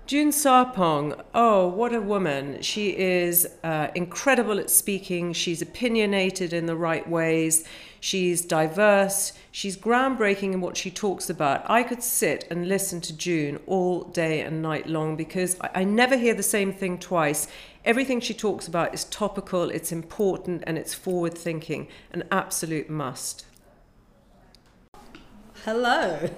June Sarpong, oh, what a woman. She is incredible at speaking. She's opinionated in the right ways. She's diverse. She's groundbreaking in what she talks about. I could sit and listen to June all day and night long because I never hear the same thing twice. Everything she talks about is topical, it's important, and it's forward thinking. An absolute must. Hello.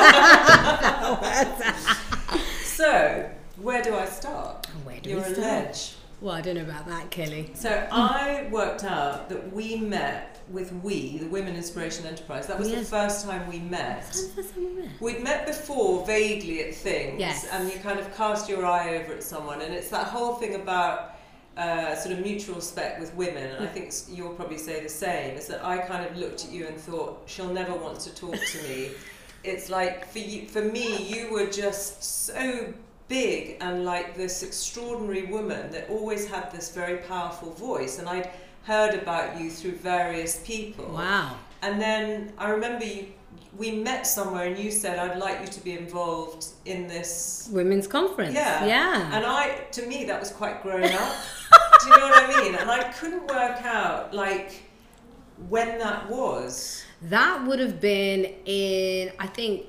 So, where do I start? Where do You're we a start? ledge. Well, I don't know about that, Kelly. So I worked out that we met with the Women Inspiration Enterprise. That was the first time we met. That's the first time we met. We'd met before vaguely at things, Yes. and you kind of cast your eye over at someone, and it's that whole thing about sort of mutual respect with women, and I think you'll probably say the same, is that I kind of looked at you and thought, she'll never want to talk to me. It's like, for me, you were just so big and like this extraordinary woman that always had this very powerful voice, and I'd heard about you through various people. Wow. And then I remember we met somewhere and you said, I'd like you to be involved in this Women's conference. Yeah. And to me that was quite grown up. Do you know what I mean? And I couldn't work out like when that was. That would have been in, I think,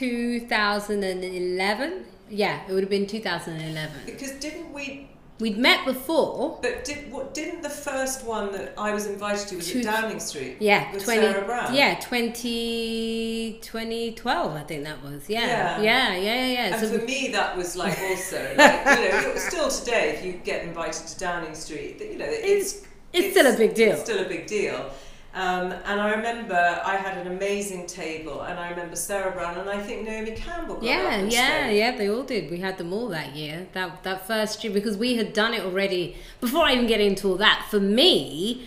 2011. Yeah, it would have been 2011. Because We'd met before. But didn't the first one that I was invited to was at Downing Street? Yeah, with Sarah Brown. Yeah, 2012, I think that was. Yeah. And So for me, that was like also, like, still today, if you get invited to Downing Street, it's still a big deal. It's still a big deal. And I remember I had an amazing table, and I remember Sarah Brown, and I think Naomi Campbell got up and spoke. They all did. We had them all that year, that first year, because we had done it already. Before I even get into all that, for me,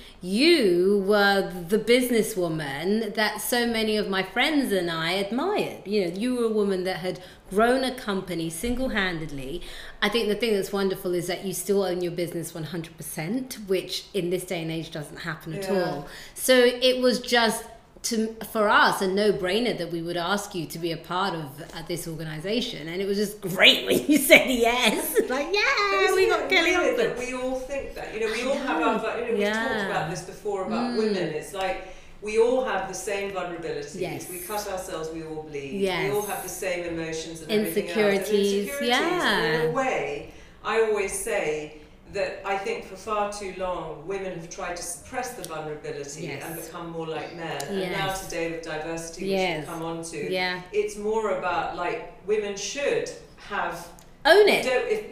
you were the businesswoman that so many of my friends and I admired. You were a woman that had grown a company single-handedly. I think the thing that's wonderful is that you still own your business 100%, which in this day and age doesn't happen at all. So it was just, for us, a no-brainer that we would ask you to be a part of this organization, and it was just great when you said yes. Like, we got Kelly on. That we all think that, we all have our, we've talked about this before about women. It's like we all have the same vulnerabilities. Yes. We cut ourselves, we all bleed. Yes. We all have the same emotions and Insecurities. everything else. And in a way, I always say that I think for far too long women have tried to suppress the vulnerability and become more like men. And now today with diversity, which we'll come on to, it's more about like women should have own it.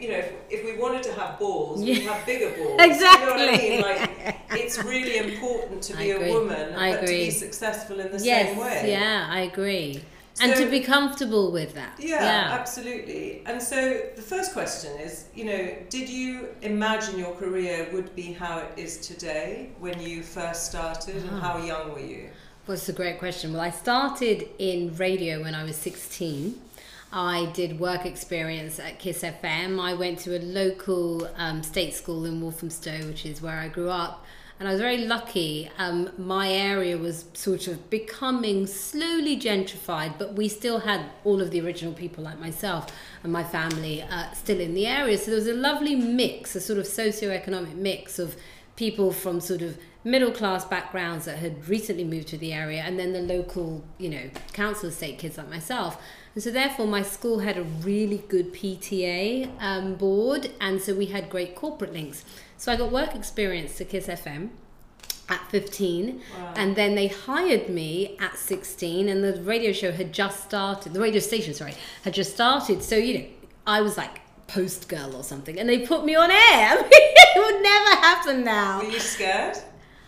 If we wanted to have balls, we'd have bigger balls. Exactly. You know what I mean? Like, it's really important to be a woman, but to be successful in the same way. Yeah, I agree. And to be comfortable with that. Yeah, absolutely. And so the first question is, did you imagine your career would be how it is today when you first started, and how young were you? Well, it's a great question. Well, I started in radio when I was 16. I did work experience at Kiss FM. I went to a local state school in Walthamstow, which is where I grew up. And I was very lucky. My area was sort of becoming slowly gentrified, but we still had all of the original people like myself and my family still in the area. So there was a lovely mix, a sort of socioeconomic mix of people from sort of middle class backgrounds that had recently moved to the area, and then the local, council estate kids like myself. And so therefore my school had a really good PTA board, and so we had great corporate links. So I got work experience to Kiss FM at 15, and then they hired me at 16, and the radio show had just started, the radio station, had just started. So, I was like post girl or something, and they put me on air. I mean, it would never happen now. Were you scared?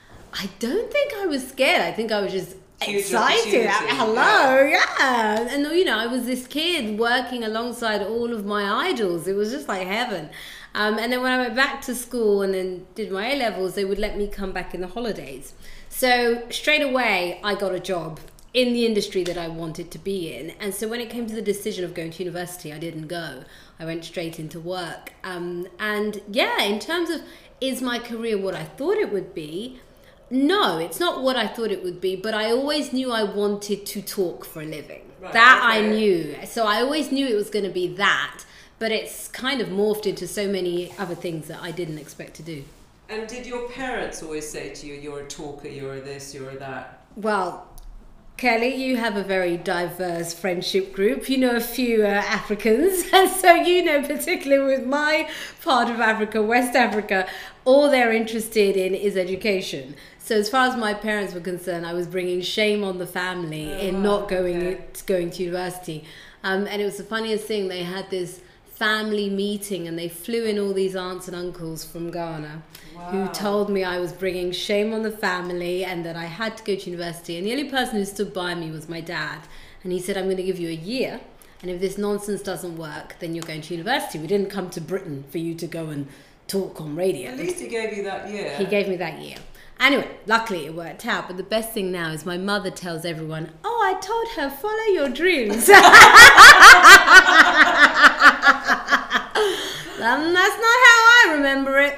I don't think I was scared. I think I was just excited. And I was this kid working alongside all of my idols. It was just like heaven. And then when I went back to school and then did my A-levels, they would let me come back in the holidays. So straight away, I got a job in the industry that I wanted to be in. And so when it came to the decision of going to university, I didn't go. I went straight into work. In terms of, is my career what I thought it would be? No, it's not what I thought it would be, but I always knew I wanted to talk for a living. Right, I knew. So I always knew it was going to be that. but it's kind of morphed into so many other things that I didn't expect to do. And did your parents always say to you, you're a talker, you're a this, you're a that? Well, Kelly, you have a very diverse friendship group. You know a few Africans, and so you know, particularly with my part of Africa, West Africa, all they're interested in is education. So as far as my parents were concerned, I was bringing shame on the family in not going to university. And it was the funniest thing. They had this family meeting, and they flew in all these aunts and uncles from Ghana. Wow. Who told me I was bringing shame on the family and that I had to go to university. And the only person who stood by me was my dad. And he said, I'm going to give you a year. And if this nonsense doesn't work, then you're going to university. We didn't come to Britain for you to go and talk on radio. At least he gave you that year. He gave me that year. Anyway, luckily it worked out. But the best thing now is my mother tells everyone, oh, I told her, follow your dreams. That's not how I remember it.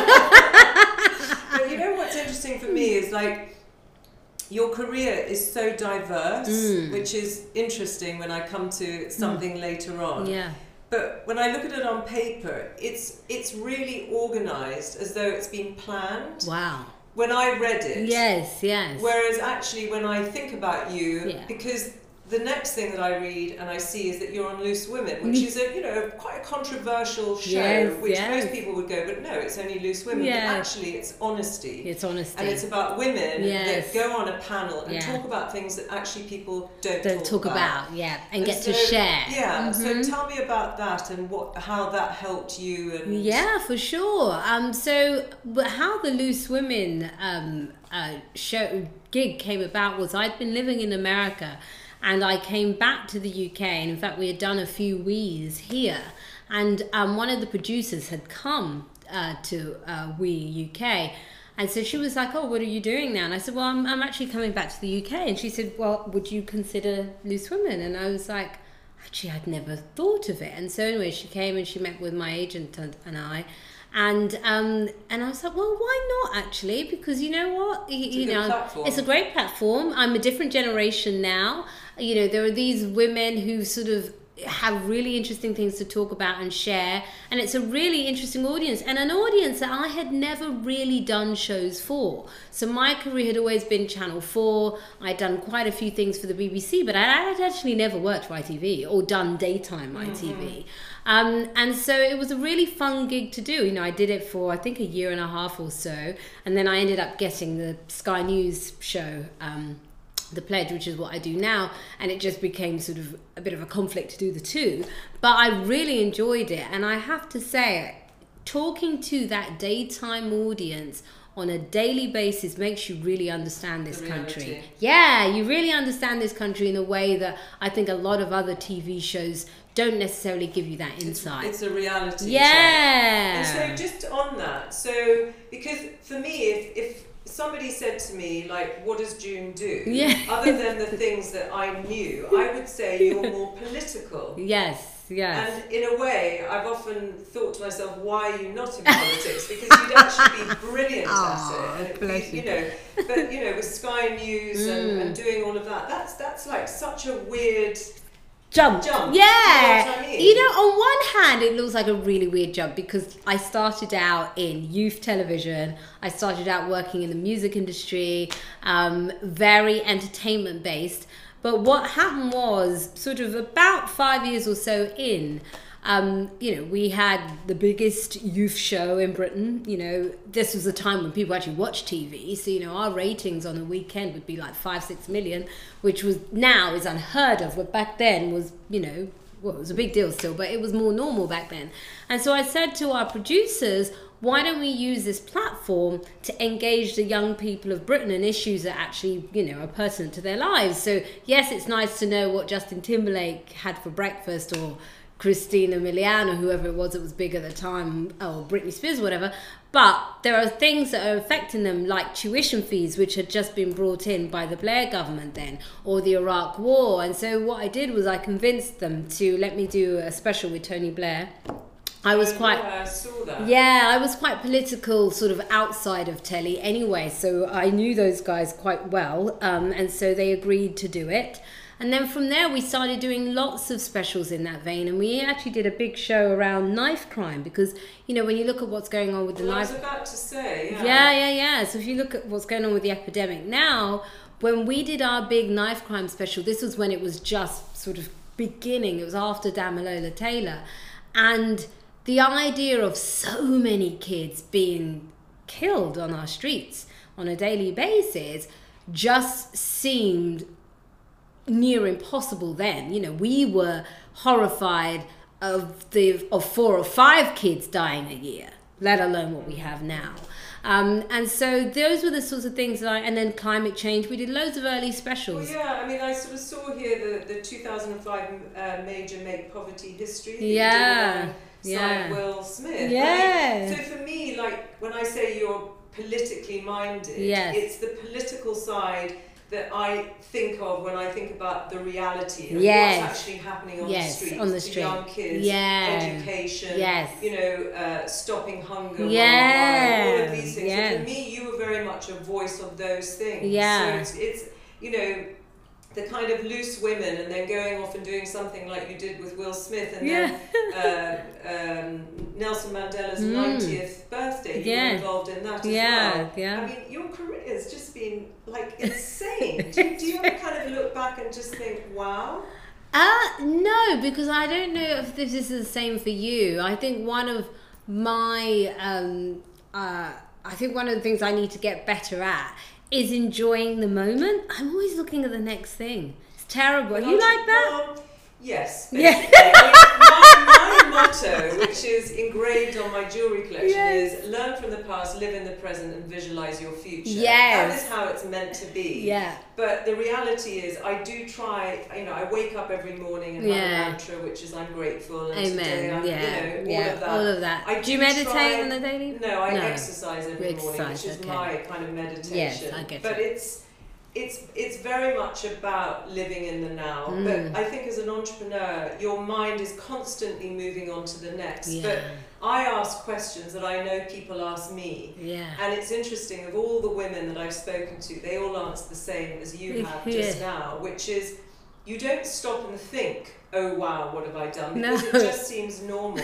But you know what's interesting for me is like your career is so diverse, which is interesting when I come to something later on. Yeah. But when I look at it on paper, it's really organized as though it's been planned. Wow. When I read it. Yes, yes. Whereas actually when I think about you, yeah. because the next thing that I read and I see is that you're on Loose Women, which is quite a controversial show, which most people would go, but no, it's only Loose Women. But actually, it's honesty. It's honesty, and it's about women that go on a panel and talk about things that actually people don't talk about. And get to share. Yeah. So tell me about that and how that helped you. And yeah, for sure. But how the Loose Women show gig came about was I'd been living in America. And I came back to the UK, and in fact, we had done a few wees here. And one of the producers had come to Wee UK. And so she was like, oh, what are you doing now? And I said, well, I'm actually coming back to the UK. And she said, well, would you consider Loose Women? And I was like, actually, I'd never thought of it. And so anyway, she came and she met with my agent and I. And I was like, well, why not actually? Because you know what, it's a great platform. I'm a different generation now. You know, there are these women who sort of have really interesting things to talk about and share, and it's a really interesting audience, and an audience that I had never really done shows for. So my career had always been Channel 4. I'd done quite a few things for the BBC, but I had actually never worked for ITV or done daytime ITV. And so it was a really fun gig to do. You know, I did it for I think a year and a half or so, and then I ended up getting the Sky News show, The Pledge, which is what I do now, and it just became sort of a bit of a conflict to do the two. But I really enjoyed it, and I have to say, talking to that daytime audience on a daily basis makes you really understand this country. Yeah, you really understand this country in a way that I think a lot of other TV shows don't necessarily give you that insight. It's a reality check. And so just on that, so because for me, if somebody said to me, like, what does June do? Other than the things that I knew, I would say you're more political. Yes. And in a way, I've often thought to myself, why are you not in politics? Because you'd actually be brilliant at it. And but with Sky News and doing all of that, that's like such a weird jump. Yeah. You know what I mean? On one hand, it looks like a really weird jump because I started out in youth television. I started out working in the music industry, very entertainment based. But what happened was sort of about 5 years or so in, we had the biggest youth show in Britain. This was a time when people actually watched TV. So, our ratings on a weekend would be like 5-6 million, which now is unheard of. But back then was, it was a big deal still, but it was more normal back then. And so I said to our producers, why don't we use this platform to engage the young people of Britain in issues that actually, are pertinent to their lives? So yes, it's nice to know what Justin Timberlake had for breakfast, or Christina Milian, or whoever it was that was big at the time, or Britney Spears, whatever. But there are things that are affecting them, like tuition fees, which had just been brought in by the Blair government then, or the Iraq War. And so what I did was I convinced them to let me do a special with Tony Blair. I was I saw that. Yeah, I was quite political, sort of outside of telly anyway, so I knew those guys quite well, and so they agreed to do it. And then from there, we started doing lots of specials in that vein. And we actually did a big show around knife crime because, you know, when you look at what's going on with the knife... I was about to say, yeah. So if you look at what's going on with the epidemic now, when we did our big knife crime special, this was when it was just sort of beginning. It was after Damilola Taylor. And the idea of so many kids being killed on our streets on a daily basis just seemed near impossible then. You know, we were horrified of 4 or 5 kids dying a year, let alone what we have now. And so those were the sorts of things that and then climate change, we did loads of early specials. Well, yeah, I mean, I sort of saw here the 2005 Major Make Poverty History. Yeah. Will Smith. Yeah. I mean, so for me, like, when I say you're politically minded, it's the political side that I think of when I think about the reality of what's actually happening on the streets, to young kids, education, you know, stopping hunger, all of these things. So for me, you were very much a voice of those things. So it's you know, the kind of loose women and then going off and doing something like you did with Will Smith and then Nelson Mandela's 90th birthday, you were involved in that as well. I mean, your career has just been like insane. do you ever kind of look back and just think, wow? No, because I don't know if this is the same for you. I think one of my, I think one of the things I need to get better at is enjoying the moment. I'm always looking at the next thing. It's terrible. You like that? Yes. My motto, which is engraved on my jewellery collection, is learn from the past, live in the present, and visualise your future. That is how it's meant to be. But the reality is, I do try, you know, I wake up every morning and have a mantra, which is I'm grateful. And today I'm, you know, all of that. Do you meditate on the daily? No, I exercise every morning, which is my kind of meditation. Yes, I get it. But it's very much about living in the now. But I think as an entrepreneur, your mind is constantly moving on to the next. But I ask questions that I know people ask me. And it's interesting, of all the women that I've spoken to, they all answer the same as you have just now, which is you don't stop and think, oh wow, what have I done? Because it just seems normal.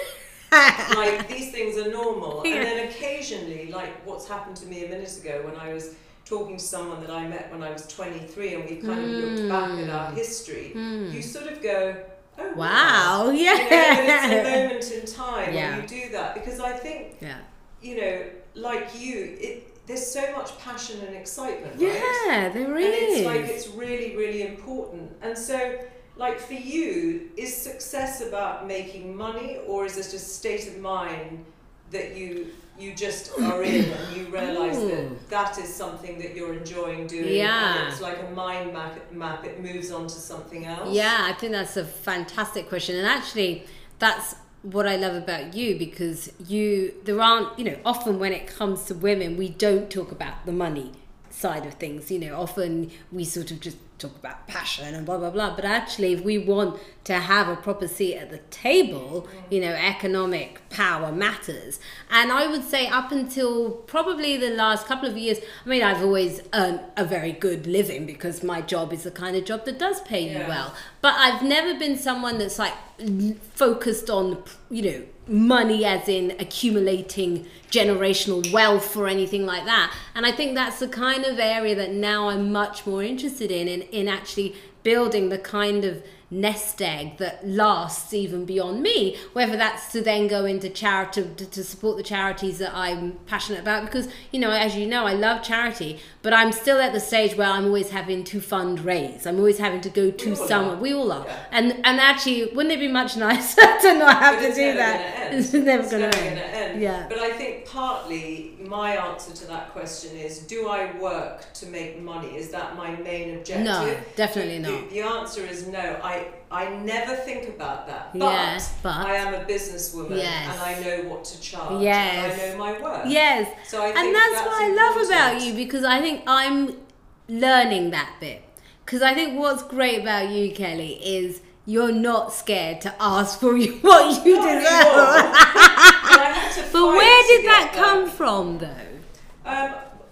Like, these things are normal. And then occasionally, like what's happened to me a minute ago when I was talking to someone that I met when I was 23 and we kind of looked back at our history, you sort of go, oh wow, you know, and it's a moment in time when you do that, because I think, you know, like you, there's so much passion and excitement, right? There is. And it's like, it's really, really important. And so, like, for you, is success about making money, or is this just a state of mind that you just are in and you realise that is something that you're enjoying doing, and it's like a mind map, it moves on to something else? I think that's a fantastic question, and actually that's what I love about you, because there aren't, you know, often when it comes to women, we don't talk about the money side of things. You know, often we sort of just talk about passion and blah blah blah, but actually if we want to have a proper seat at the table, you know, economic power matters. And I would say up until probably the last couple of years, I mean, I've always earned a very good living because my job is the kind of job that does pay you well, but I've never been someone that's like focused on, you know, money as in accumulating generational wealth or anything like that. And I think that's the kind of area that now I'm much more interested in actually building the kind of nest egg that lasts even beyond me, whether that's to then go into charity, to support the charities that I'm passionate about, because, you know, as you know, I love charity, but I'm still at the stage where I'm always having to fundraise. I'm always having to go to someone. We all are. And actually, wouldn't it be much nicer to not have to do that? It's never going to end. But I think partly my answer to that question is, do I work to make money? Is that my main objective? No, definitely not. The answer is no. I never think about that. But I am a businesswoman and I know what to charge. And I know my worth. So I think and that's what I love about you, because I think I'm learning that bit. Because I think what's great about you, Kelly, is you're not scared to ask for what you deserve. But where did that come from, though?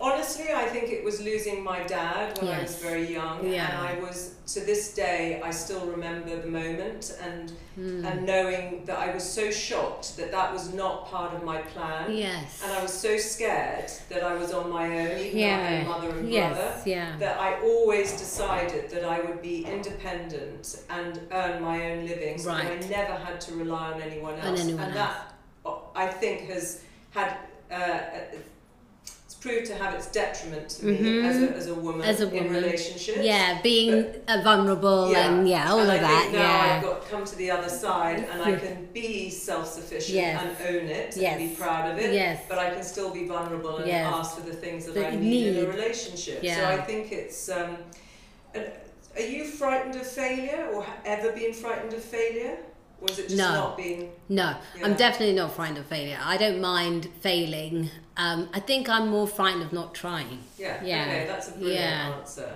Honestly, I think it was losing my dad when I was Yes. very young, Yeah. and I was, to this day, I still remember the moment, and knowing that I was so shocked that that was not part of my plan. Yes. And I was so scared that I was on my own, even though I had a mother and Yes. brother, Yeah. that I always decided that I would be independent and earn my own living, so that I Right. never had to rely on anyone else. anyone and else. that, I think, has had it's proved to have its detriment to me as a woman in relationships. Yeah, being vulnerable Yeah. and all and of I that. think now Yeah. I've got come to the other side, and I can be self-sufficient Yes. and own it Yes. and be proud of it. Yes. But I can still be vulnerable and Yes. ask for the things that That I you need in need. a relationship. So Yeah. I think it's. Are you frightened of failure, or ever been frightened of failure, or is it just No. not being? No, Yeah. I'm definitely not frightened of failure. I don't mind failing. I think I'm more frightened of not trying. Yeah. Yeah. Okay, that's a brilliant Yeah. answer.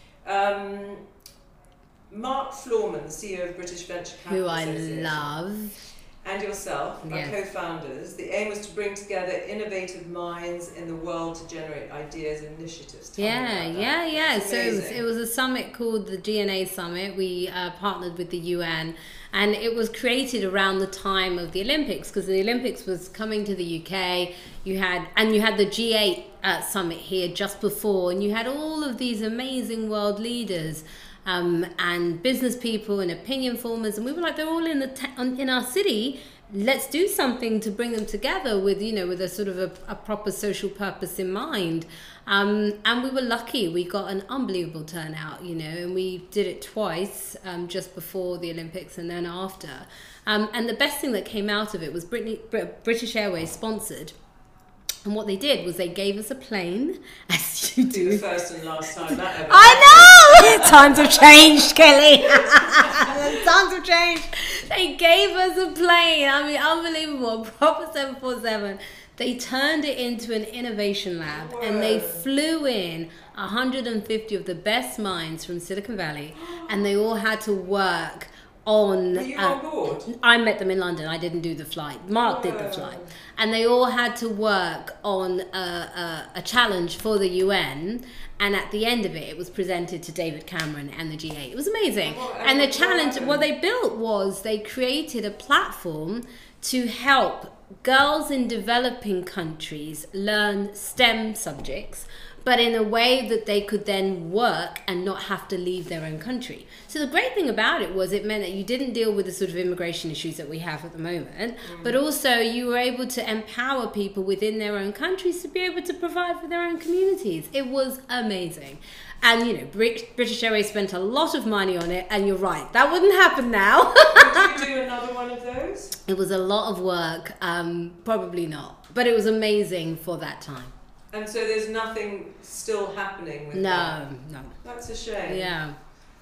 Mark Florman, the CEO of British Venture Capital Who I Association, love. and yourself Yes. are co-founders. The aim was to bring together innovative minds in the world to generate ideas and initiatives. Tell me Yeah, about that. yeah. It's So amazing. it was a summit called the GNA Summit. We partnered with the UN, and it was created around the time of the Olympics, because the Olympics was coming to the UK. You had the G8 summit here just before, and you had all of these amazing world leaders. And business people and opinion formers, and we were like, they're all in our city. Let's do something to bring them together with a sort of a proper social purpose in mind. And we were lucky; we got an unbelievable turnout, and we did it twice, just before the Olympics and then after. And the best thing that came out of it was British Airways sponsored. And what they did was they gave us a plane, as you Be do. the first and last time that ever. I know! Times have changed, Kelly. Times have changed. They gave us a plane. I mean, unbelievable. A proper 747. They turned it into an innovation lab. And they flew in 150 of the best minds from Silicon Valley. And they all had to work on... Were you on board? I met them in London. I didn't do the flight. Mark did the flight. And they all had to work on a challenge for the UN. And at the end of it, it was presented to David Cameron and the G8. It was amazing. And the challenge, what they built was they created a platform to help girls in developing countries learn STEM subjects, but in a way that they could then work and not have to leave their own country. So the great thing about it was it meant that you didn't deal with the sort of immigration issues that we have at the moment, but also you were able to empower people within their own countries to be able to provide for their own communities. It was amazing. And, British Airways spent a lot of money on it, and you're right, that wouldn't happen now. Would you do another one of those? It was a lot of work, probably not, but it was amazing for that time. And so there's nothing still happening with that? No. That's a shame. Yeah.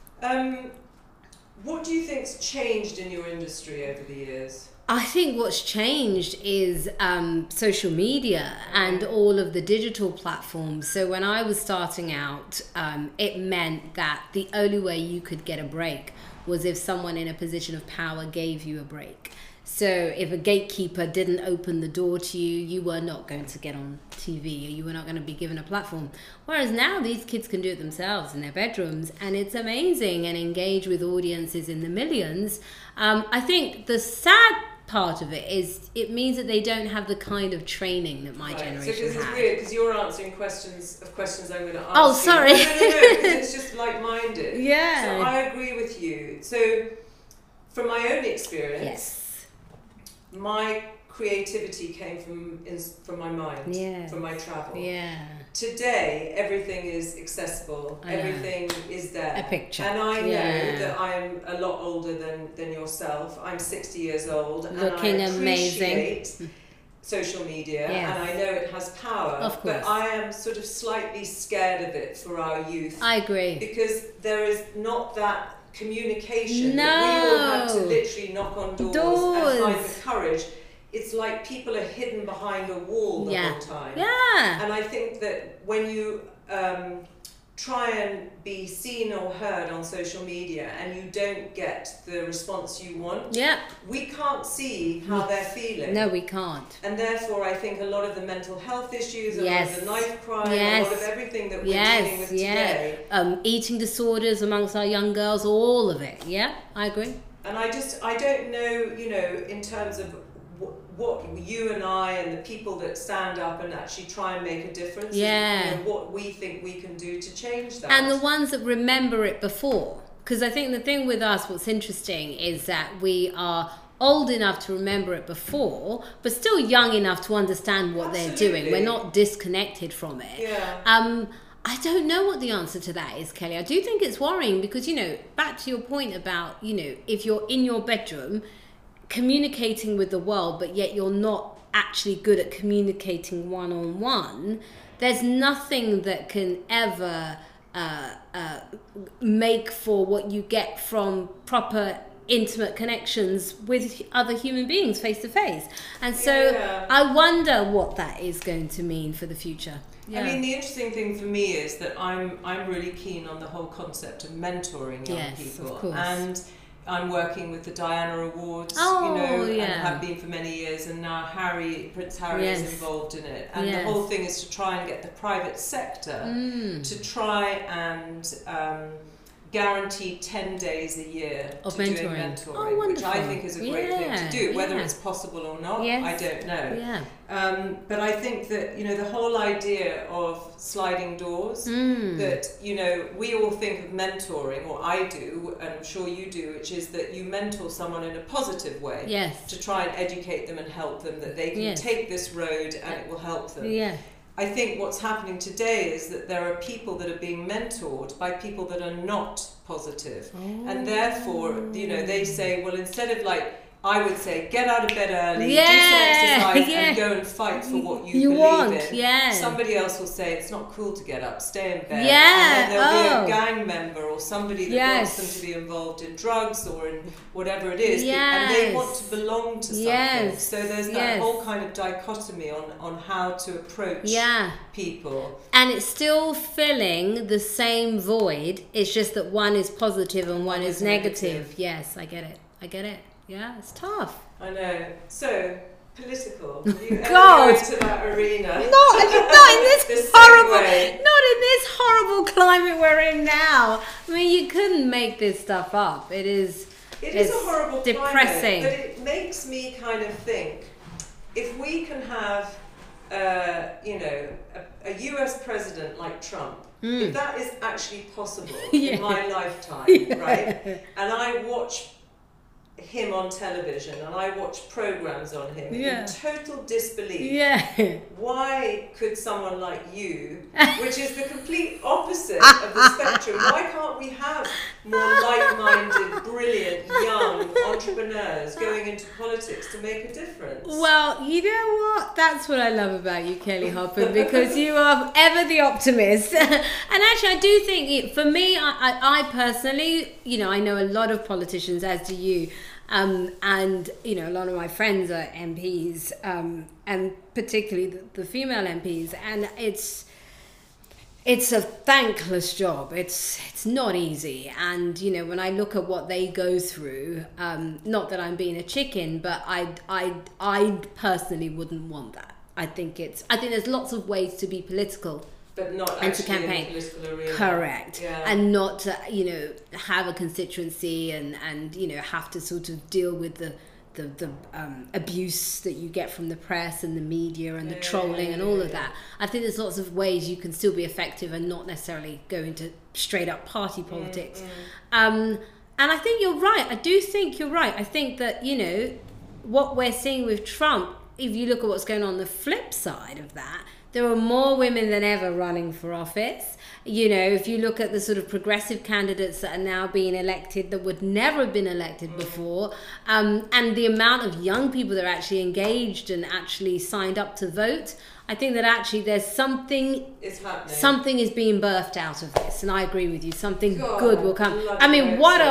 What do you think's changed in your industry over the years? I think what's changed is social media and all of the digital platforms. So when I was starting out, it meant that the only way you could get a break was if someone in a position of power gave you a break. So if a gatekeeper didn't open the door to you, you were not going to get on TV, or you were not going to be given a platform. Whereas now these kids can do it themselves in their bedrooms, and it's amazing, and engage with audiences in the millions. I think the sad part of it is it means that they don't have the kind of training that my generation So it's had. weird because you're answering questions I'm going to ask. Oh, sorry. No, because it's just like-minded. Yeah. So I agree with you. So from my own experience, Yes. my creativity came from my mind, Yes. from my travel. Yeah. Today, everything is accessible. I know. Everything is there. A picture. And I know Yeah. that I'm a lot older than yourself. I'm 60 years old. Looking and I amazing. appreciate social media. Yes. And I know it has power. Of course. But I am sort of slightly scared of it for our youth. I agree. Because there is not that communication. No. That we all have to literally knock on doors and find Doors. the courage. It's like people are hidden behind a wall the Yeah. whole time. Yeah. And I think that when you try and be seen or heard on social media and you don't get the response you want, we can't see how they're feeling. No, we can't. And therefore, I think a lot of the mental health issues, a lot of the knife crime, a lot of everything that we're dealing with today. Eating disorders amongst our young girls, all of it. Yeah, I agree. And I don't know, you know, in terms of what you and I and the people that stand up and actually try and make a difference, you know, what we think we can do to change that. And the ones that remember it before. Because I think the thing with us, what's interesting is that we are old enough to remember it before, but still young enough to understand what they're doing. We're not disconnected from it. Yeah. I don't know what the answer to that is, Kelly. I do think it's worrying because, you know, back to your point about, you know, if you're in your bedroom communicating with the world, but yet you're not actually good at communicating one-on-one, there's nothing that can ever make for what you get from proper intimate connections with other human beings face to face. And so I wonder what that is going to mean for the future. I mean, the interesting thing for me is that I'm really keen on the whole concept of mentoring young people. Of course. And I'm working with the Diana Awards, you know, and have been for many years, and now Prince Harry is involved in it. And the whole thing is to try and get the private sector to try and guarantee 10 days a year of doing mentoring, which I think is a great thing to do. Whether it's possible or not, I don't know. But I think that, you know, the whole idea of sliding doors, that, you know, we all think of mentoring, or I do, and I'm sure you do, which is that you mentor someone in a positive way to try and educate them and help them, that they can take this road and it will help them. I think what's happening today is that there are people that are being mentored by people that are not positive. And therefore, you know, they say, well, instead of like, I would say, get out of bed early, do some exercise, and go and fight for what you believe in. Somebody else will say, it's not cool to get up, stay in bed. And then there'll be a gang member or somebody that wants them to be involved in drugs or in whatever it is. And they want to belong to something. So there's that whole kind of dichotomy on how to approach people. And it's still filling the same void. It's just that one is positive and one is negative. Yes, I get it. I get it. Yeah, it's tough. I know. So, political. You go into that arena. Not in this horrible climate we're in now. I mean, you couldn't make this stuff up. It is a horrible depressing climate, but it makes me kind of think, if we can have you know, a US president like Trump, if that is actually possible in my lifetime, right? And I watch him on television and I watch programs on him in total disbelief. Why could someone like you, which is the complete opposite of the spectrum, why can't we have more like-minded, brilliant, young entrepreneurs going into politics to make a difference? Well, you know what? That's what I love about you, Kelly Hoppen, because you are ever the optimist. And actually, I do think, for me, I personally, you know, I know a lot of politicians, as do you. And, you know, a lot of my friends are MPs, and particularly the female MPs. And it's a thankless job. It's not easy. And, you know, when I look at what they go through, not that I'm being a chicken, but I personally wouldn't want that. I think there's lots of ways to be political. But not and actually to campaign. In the political arena. Correct. And not you know, have a constituency and you know, have to sort of deal with the abuse that you get from the press and the media and the trolling and all of that. I think there's lots of ways you can still be effective and not necessarily go into straight up party politics. And I think you're right. I do think you're right. I think that, you know, what we're seeing with Trump, if you look at what's going on the flip side of that, there are more women than ever running for office. You know, if you look at the sort of progressive candidates that are now being elected that would never have been elected before, and the amount of young people that are actually engaged and actually signed up to vote, I think that actually there's something is being birthed out of this, and I agree with you. Something good will come. I mean, what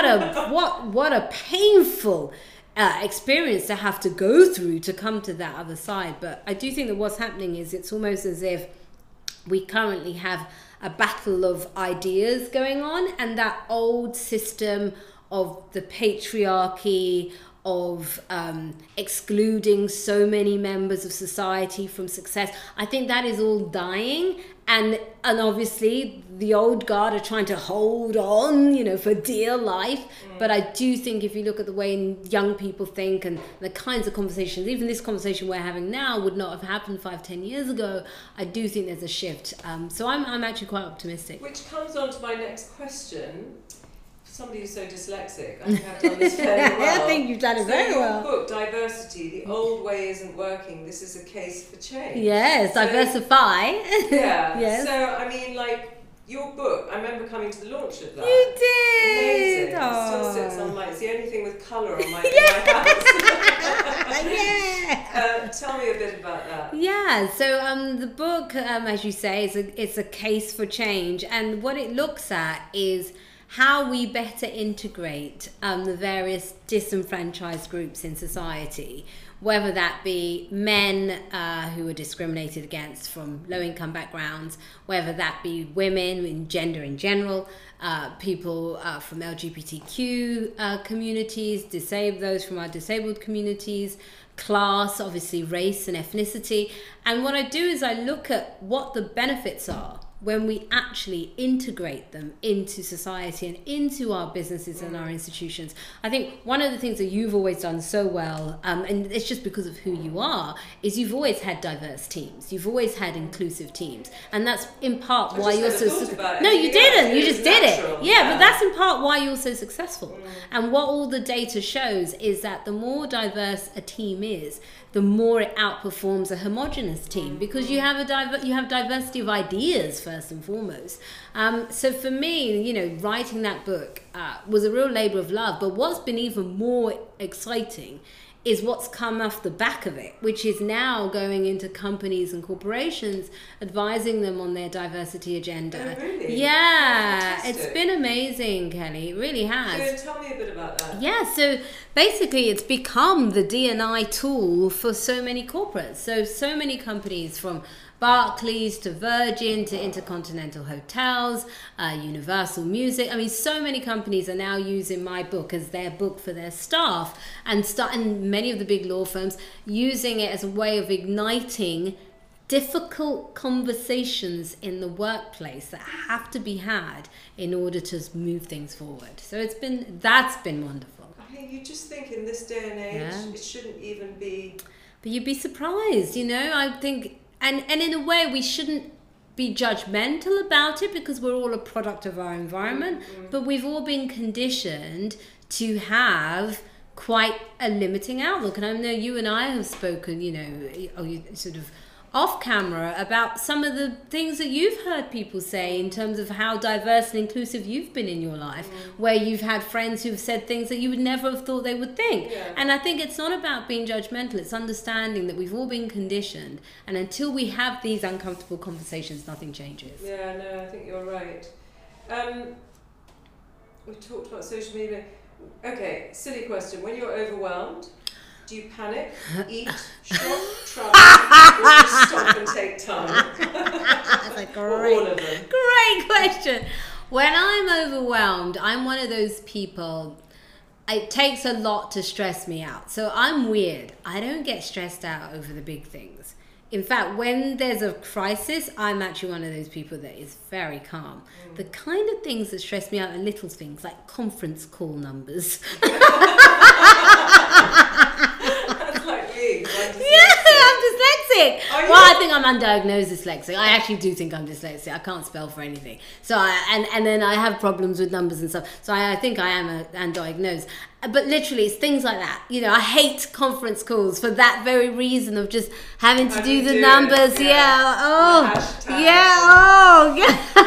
a painful experience to have to go through to come to that other side. But I do think that what's happening is it's almost as if we currently have a battle of ideas going on, and that old system of the patriarchy, of excluding so many members of society from success, I think that is all dying. And obviously the old guard are trying to hold on, you know, for dear life. But I do think if you look at the way young people think and the kinds of conversations, even this conversation we're having now would not have happened 5-10 years ago. I do think there's a shift. So I'm actually quite optimistic. Which comes on to my next question. Somebody who's so dyslexic, I think I've done this fairly well. I think you've done it very well. Your book, Diversity, the old way isn't working, this is a case for change. Yes, so, diversify. Yeah, yes. So I mean, like, your book, I remember coming to the launch of that. You did! Amazing. It still sits on it's the only thing with colour on my, yeah. Tell me a bit about that. Yeah, so the book, as you say, it's a case for change, and what it looks at is how we better integrate the various disenfranchised groups in society, whether that be men who are discriminated against from low-income backgrounds, whether that be women in gender in general, people from LGBTQ communities, those from our disabled communities, class, obviously race and ethnicity. And what I do is I look at what the benefits are when we actually integrate them into society and into our businesses and our institutions. I think one of the things that you've always done so well, and it's just because of who you are, is you've always had diverse teams. You've always had inclusive teams. And that's in part why you're so successful. No, you didn't. You just did it. Yeah, but that's in part why you're so successful. And what all the data shows is that the more diverse a team is, the more it outperforms a homogenous team, because you have diversity of ideas first and foremost. So for me, you know, writing that book was a real labor of love. But what's been even more exciting is what's come off the back of it, which is now going into companies and corporations, advising them on their diversity agenda. Oh, really? Yeah, Fantastic. It's been amazing, Kelly. It really has. So tell me a bit about that. Yeah, so basically it's become the D&I tool for so many corporates. So many companies, from Barclays to Virgin to Intercontinental Hotels, Universal Music. I mean, so many companies are now using my book as their book for their staff, and many of the big law firms using it as a way of igniting difficult conversations in the workplace that have to be had in order to move things forward. So that's been wonderful. I mean, you just think in this day and age, it shouldn't even be. But you'd be surprised, you know. I think. And in a way, we shouldn't be judgmental about it, because we're all a product of our environment. But we've all been conditioned to have quite a limiting outlook. And I know you and I have spoken, you know, sort of off camera about some of the things that you've heard people say in terms of how diverse and inclusive you've been in your life, where you've had friends who've said things that you would never have thought they would think. And I think it's not about being judgmental, it's understanding that we've all been conditioned, and until we have these uncomfortable conversations, nothing changes. Yeah, no, I think you're right. We talked about social media. Okay, silly question. When you're overwhelmed, do you panic, eat, shop, travel, or just stop and take time? That's a all of them. Great question. When I'm overwhelmed, I'm one of those people, it takes a lot to stress me out. So I'm weird. I don't get stressed out over the big things. In fact, when there's a crisis, I'm actually one of those people that is very calm. The kind of things that stress me out are little things like conference call numbers. I'm dyslexic. Well, I think I'm undiagnosed dyslexic. I actually do think I'm dyslexic. I can't spell for anything. So and then I have problems with numbers and stuff. So I think I am undiagnosed. But literally, it's things like that. You know, I hate conference calls for that very reason of just having to do the numbers. Yeah. Oh. Yeah. Oh.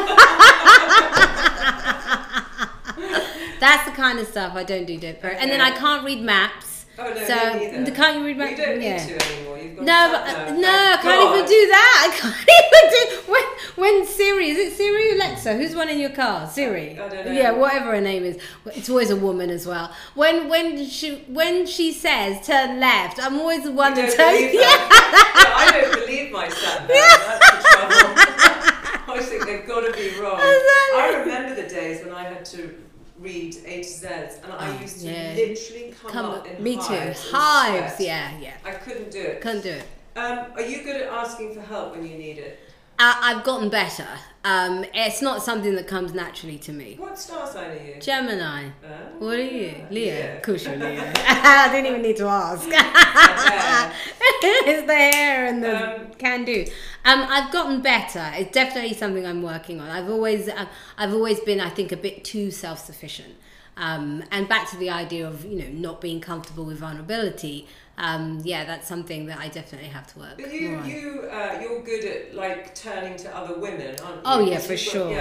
Yeah. That's the kind of stuff I don't do. And then I can't read maps. Oh, no, so can't you read maps? You don't need to anymore. You've got I can't even do that. I can't even do when Siri, is it Siri, Alexa? Who's one in your car? Siri. I don't know. Yeah, whatever her name is. It's always a woman as well. When she says turn left, I'm always the one that turns. I don't believe my sat nav. That's the trouble. I think they've got to be wrong. Exactly. I remember the days when I had to read A to Z's, and I used to literally come up in me hives. too. and Hives, sweat. yeah. I couldn't do it. Couldn't do it. Are you good at asking for help when you need it? I've gotten better. It's not something that comes naturally to me. What star sign are you? Gemini. What are you? Leo. Of course you're Leo. Okay. I didn't even need to ask. It's the hair and the can do. I've gotten better. It's definitely something I'm working on. I've always been, I think, a bit too self-sufficient. And back to the idea of, not being comfortable with vulnerability. That's something that I definitely have to work. But more on. you're good at like turning to other women, aren't you? Oh yeah, Because for you've got- sure.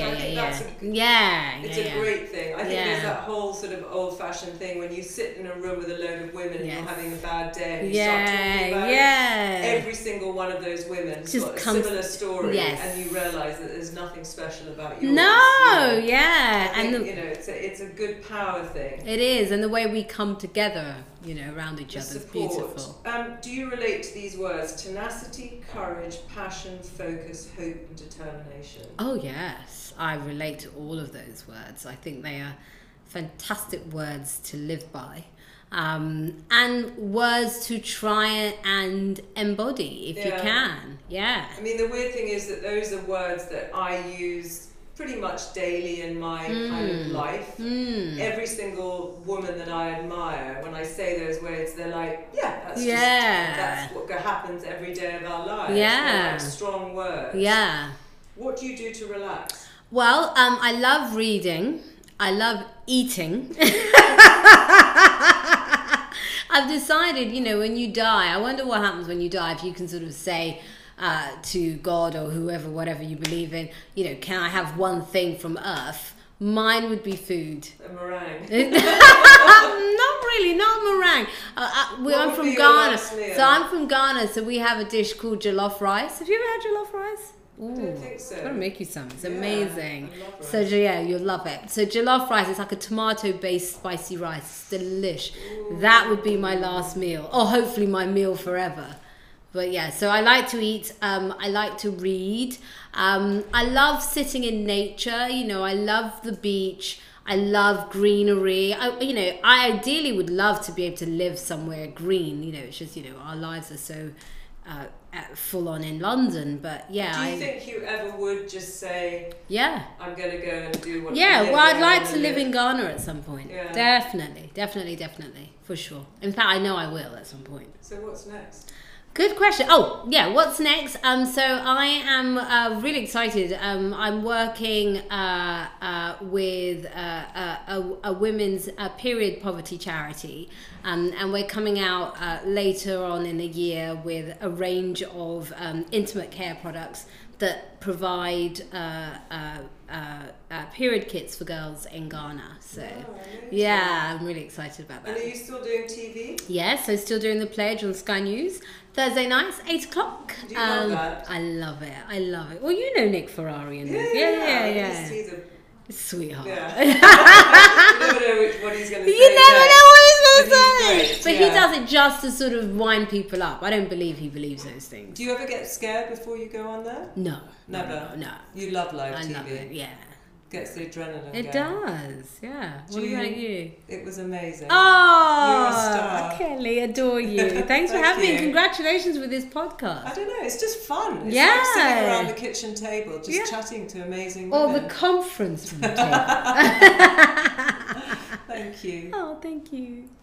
It's a great thing. I think Yeah. there's that whole sort of old-fashioned thing when you sit in a room with a load of women and Yes. you're having a bad day and you start talking about every single one of those women's Just got a comes- similar story, Yes. and you realise that there's nothing special about yours. No, I yeah, think, and it's a good power thing. it is, and the way we come together, around each The other is support. beautiful. Do you relate to these words? Tenacity, courage, passion, focus, hope, and determination. Oh yes, I relate to all of those words. I think they are fantastic words to live by, and words to try and embody if you can. Yeah. I mean, the weird thing is that those are words that I use pretty much daily in my kind of life. Every single woman that I admire, when I say those words, they're like, that's what happens every day of our lives. Yeah. They're like strong words. Yeah. What do you do to relax? Well, I love reading. I love eating. I've decided, when you die, I wonder what happens when you die, if you can sort of say to God or whoever, whatever you believe in, can I have one thing from Earth? Mine would be food. A meringue. Not really, not meringue. I'm would from be your Ghana. last meal? So I'm from Ghana, so we have a dish called jollof rice. Have you ever had jollof rice? I don't think so. I'm gonna make you some. It's Yeah, amazing. I love rice. So yeah, you'll love it. So jollof rice is like a tomato-based spicy rice. It's delish. That would be my last meal, or hopefully my meal forever. But yeah, so I like to eat. I like to read. I love sitting in nature. I love the beach. I love greenery. I ideally would love to be able to live somewhere green. It's just our lives are so full on in London. But yeah, Do you think you ever would just say, yeah. I'm going to go and do what Yeah, I live well, I'd where I like to wanna live in Ghana at some point. Yeah. Definitely, for sure. In fact, I know I will at some point. So what's next? Good question. Oh, yeah, what's next? So I am really excited. I'm working with a women's period poverty charity, and we're coming out later on in the year with a range of intimate care products that provide period kits for girls in Ghana. So, yeah, I'm really excited about that. And are you still doing TV? Yes, so still doing The Pledge on Sky News. Thursday nights, 8 o'clock. Do you love that? I love it. Well, you know Nick Ferrari and this. Yeah. He's a Sweetheart. Yeah. You never know what he's going to say. You never know what he's going to But he's say. great, But yeah. he does it just to sort of wind people up. I don't believe he believes those things. Do you ever get scared before you go on there? No. Never? No. You love live I TV? love it, yeah. Gets the adrenaline It going. does, yeah. What Do you- about you? It was amazing. Oh, You're a star. Kelly, adore you. Thanks for Thank having me. you. Congratulations with this podcast. I don't know, it's just fun. It's Yeah. like sitting around the kitchen table, just Yeah. chatting to amazing Or women. the conference room table. Thank you. Oh, thank you.